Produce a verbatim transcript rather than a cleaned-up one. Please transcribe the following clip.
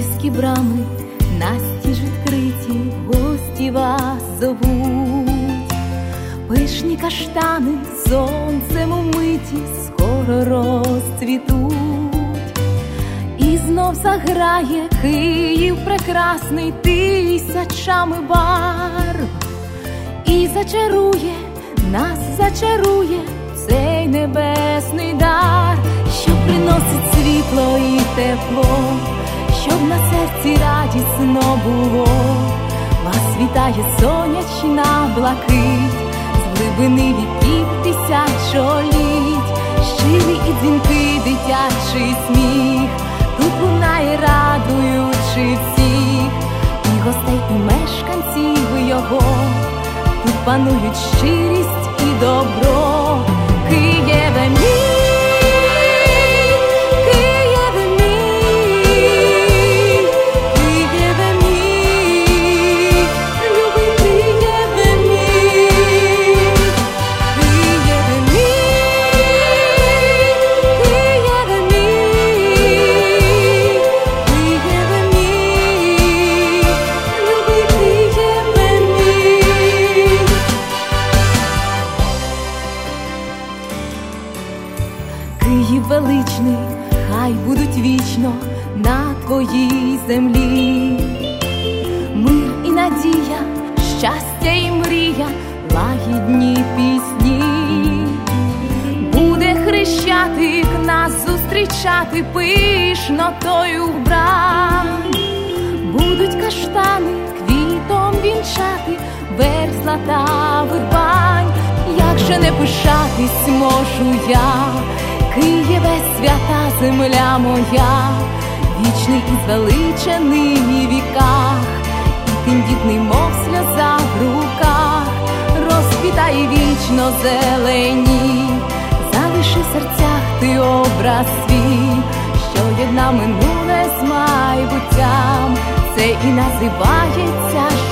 Київські брами настіж відкриті, гості вас зовуть. Пишні каштани сонцем умиті скоро розцвітуть. І знов заграє Київ прекрасний тисячами барв. І зачарує, нас зачарує цей небесний дар, що приносить світло і тепло, щоб на серці радісно було. Вас вітає сонячна блакить, з глибини віків тисячоліть. Щирий і дзвінкий дитячий сміх тут лунає, радуючи всіх. І гостей, і мешканців його, тут панують щирість і добро. Києве мій, Києве мій, Києве мій, любий Києве мій, Києве мій, Києве мій, Києве мій, любий Києве мій. Київ величний, хай будуть вічно на твоїй землі мир і надія, щастя і мрія, лагідні пісні. Буде Хрещатик нас зустрічати пишнотою вбрань. Будуть каштани квітом вінчати верх злата вирвань. Як же не пишатись можу я, Києве, свята земля моя, вічний і звеличений в віках, і тендітний, мов сльоза в руках, розквітає вічно зелені. Залиши в серцях ти образ свій, що єдна минуле з майбуттям, це і називається